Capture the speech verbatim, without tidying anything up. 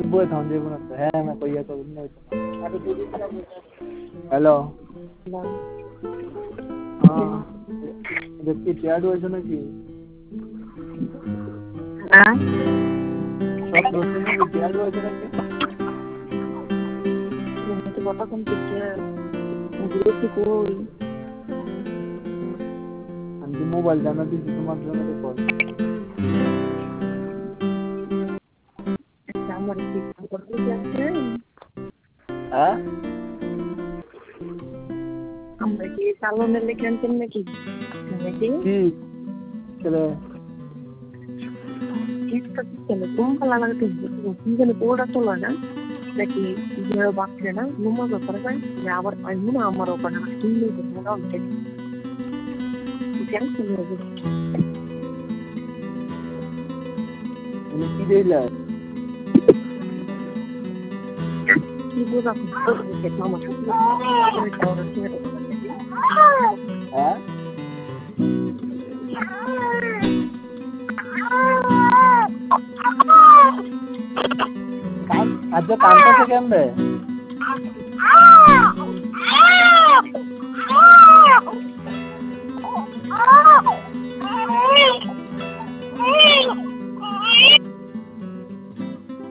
বই থাম দেব না তো হ্যাঁ না কইয়া তো না হ্যালো হ্যাঁ দেখি চ্যাট হইছে নাকি হ্যাঁ সব প্রশ্ন কি চ্যাট হইছে নাকি তো কথা কোন থেকে বিরক্তি কই আমি মোবাইল জানা দিছি তোমার জন্য কল আমার কি করতে যাচ্ছে হ্যাঁ আমরা কি সালনের লেখেন নাকি নাকি কি চলে इसका चलो तुम कला लगा तो तुम पोड़ा तो लगा लेकिन ये बात है ना नुमा तो पर का यावर अनु ना हमारा ऊपर ना तुम नहीं बोलना उनके क्या सुनो ये की देला की बोला तो के मामा तो और के हां आज कांता से क्या है